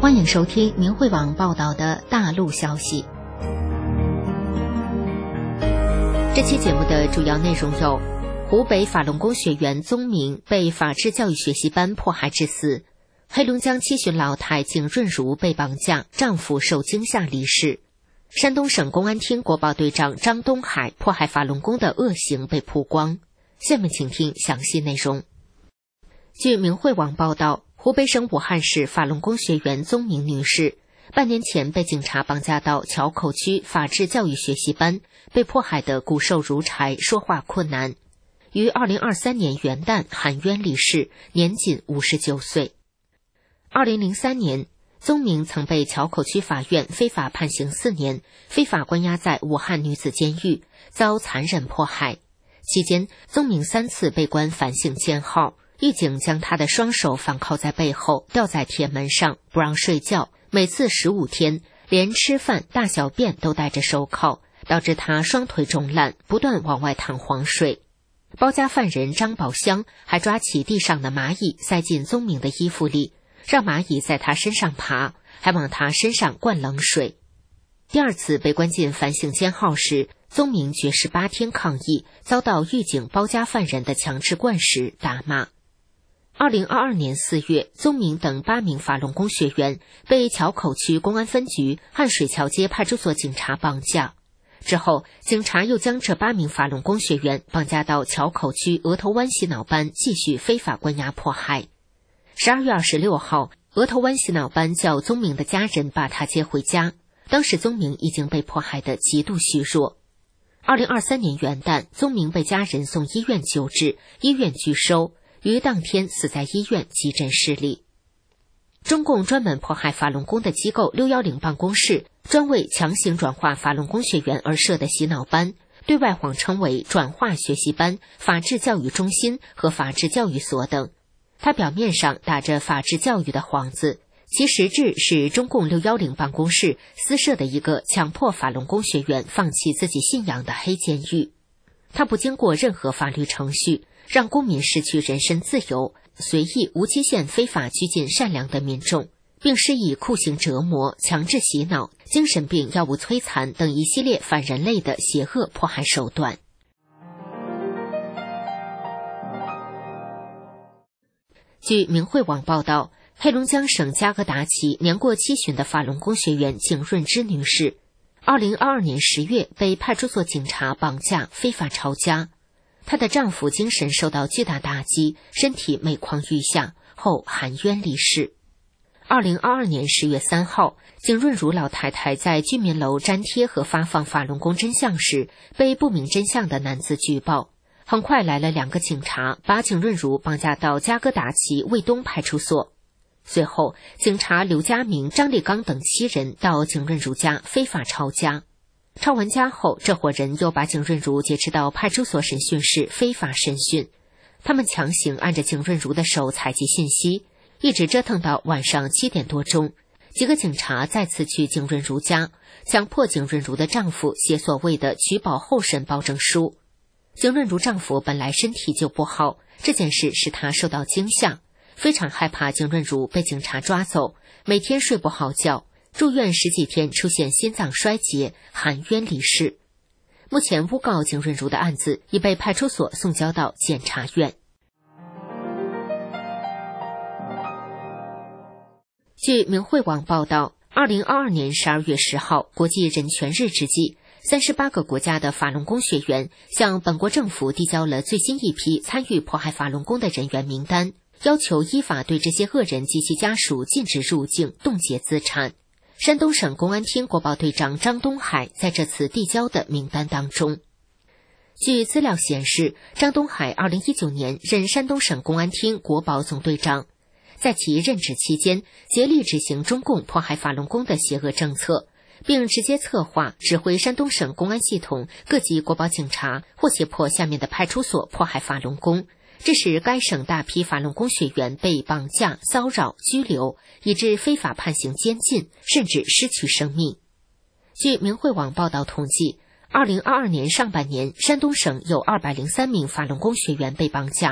欢迎收听明慧网报道的大陆消息。这期节目的主要内容有：湖北法轮功学员宗明被法治教育学习班迫害致死；黑龙江七旬老太景润如被绑架，丈夫受惊吓离世；山东省公安厅国保队长张东海迫害法轮功的恶行被曝光。下面请听详细内容。据明慧网报道，湖北省武汉市法轮功学员宗明女士半年前被警察绑架到硚口区法治教育学习班，被迫害得骨瘦如柴，说话困难。于2023年元旦含冤离世，年仅59岁。2003年，宗明曾被硚口区法院非法判刑4年，非法关押在武汉女子监狱，遭残忍迫害。期间，宗明3次被关反省监号，狱警将他的双手反铐在背后，吊在铁门上，不让睡觉，每次15天，连吃饭、大小便都戴着手铐，导致他双腿肿烂，不断往外淌黄水。包夹犯人张宝香还抓起地上的蚂蚁塞进宗明的衣服里，让蚂蚁在他身上爬，还往他身上灌冷水。第2次被关进反省监号时，宗明绝食8天抗议，遭到狱警包夹犯人的强制灌食打骂。2022年4月，宗明等8名法轮功学员被硚口区公安分局汉水桥街派出所警察绑架。之后，警察又将这8名法轮功学员绑架到硚口区额头湾洗脑班继续非法关押迫害。12月26号，额头湾洗脑班叫宗明的家人把他接回家，当时宗明已经被迫害得极度虚弱。2023年元旦，宗明被家人送医院救治，医院拒收，于当天死在医院急诊室里。中共专门迫害法轮功的机构610办公室，专为强行转化法轮功学员而设的洗脑班，对外谎称为转化学习班、法治教育中心和法治教育所等。它表面上打着法治教育的幌子，其实质是中共610办公室私设的一个强迫法轮功学员放弃自己信仰的黑监狱。它不经过任何法律程序，让公民失去人身自由，随意无期限非法拘禁善良的民众，并施以酷刑折磨、强制洗脑、精神病药物摧残等一系列反人类的邪恶迫害手段。据明慧网报道，黑龙江省佳格达旗年过7旬的法轮功学员景润之女士2022年10月被派出所警察绑架非法抄家。她的丈夫精神受到巨大打击，身体每况愈下，后含冤离世。2022年10月3号，景润如老太太在居民楼粘贴和发放法轮功真相时，被不明真相的男子举报。很快来了2个警察，把景润如绑架到佳格达旗卫东派出所。随后，警察刘家明、张立刚等7人到景润如家非法抄家。抄完家后，这伙人又把景润如劫持到派出所审讯室非法审讯。他们强行按着景润如的手采集信息，一直折腾到晚上7点多钟。几个警察再次去景润如家，强迫景润如的丈夫写所谓的取保候审保证书。景润如丈夫本来身体就不好，这件事使他受到惊吓，非常害怕景润如被警察抓走，每天睡不好觉，住院10几天，出现心脏衰竭，含冤离世。目前诬告景润如的案子已被派出所送交到检察院。据明慧网报道，2022年12月10号，国际人权日之际，38个国家的法轮功学员向本国政府递交了最新一批参与迫害法轮功的人员名单，要求依法对这些恶人及其家属禁止入境、冻结资产。山东省公安厅国保队长张东海在这次递交的名单当中。据资料显示，张东海2019年任山东省公安厅国保总队长，在其任职期间，竭力执行中共迫害法轮功的邪恶政策，并直接策划、指挥山东省公安系统各级国保警察或胁迫下面的派出所迫害法轮功，致使该省大批法轮功学员被绑架、骚扰、拘留，以致非法判刑监禁，甚至失去生命。据明慧网报道统计，2022年上半年，山东省有203名法轮功学员被绑架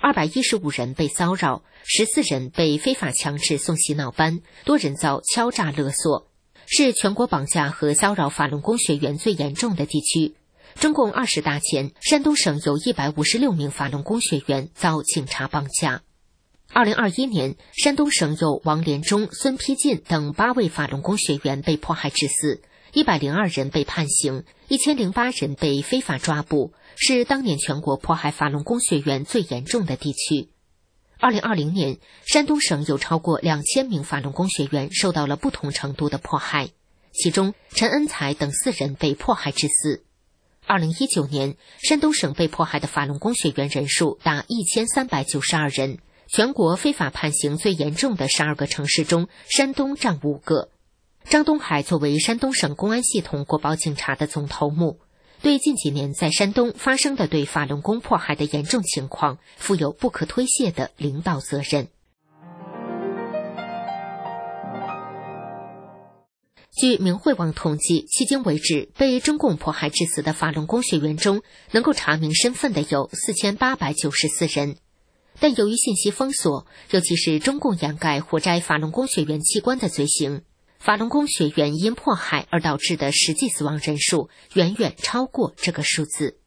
215人被骚扰，14人被非法强制送洗脑班，多人遭敲诈勒索，是全国绑架和骚扰法轮功学员最严重的地区。中共20大前，山东省有156名法轮功学员遭警察绑架。2021年，山东省有王连忠、孙丕进等8位法轮功学员被迫害致死，102人被判刑，1008人被非法抓捕，是当年全国迫害法轮功学员最严重的地区。2020年，山东省有超过2000名法轮功学员受到了不同程度的迫害，其中陈恩才等4人被迫害致死。2019年，山东省被迫害的法轮功学员人数达1392人，全国非法判刑最严重的12个城市中，山东占5个。张东海作为山东省公安系统国保警察的总头目，对近几年在山东发生的对法轮功迫害的严重情况负有不可推卸的领导责任。据明慧网统计，迄今为止，被中共迫害致死的法轮功学员中，能够查明身份的有4894人。但由于信息封锁，尤其是中共掩盖活摘法轮功学员器官的罪行，法轮功学员因迫害而导致的实际死亡人数远远超过这个数字。